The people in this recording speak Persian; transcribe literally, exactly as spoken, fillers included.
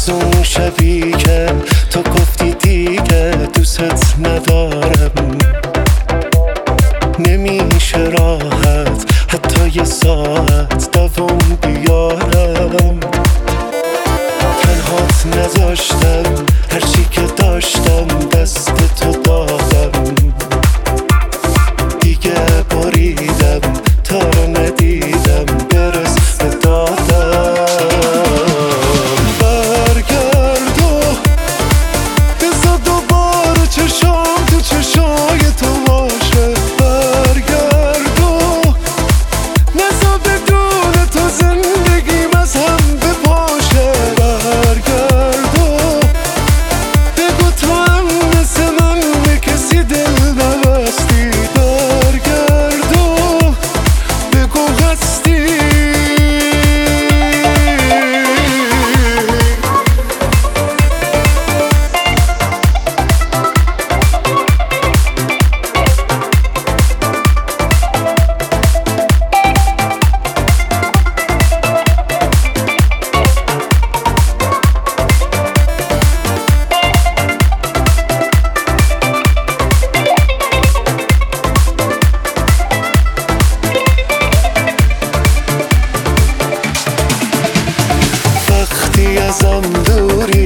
از اون شبی که تو گفتی دیگه دوست ندارم، نمیشه راحت حتی یه ساعت دوام بیارم. تنهات نذاشتم، هرچی که داشتم دست تو دادم، دیگه بریدم تا رو ندیدم برس به دادم. برگرد و بذار دوباره چشام تو چشای تو باشه. برگرد و نذار بدون تو زندگیم از هم بپاشه. برگرد و بگو تو هم مثل من به کسی دل نبستی. برگرد و بگو هستی. وقتی ازم دوری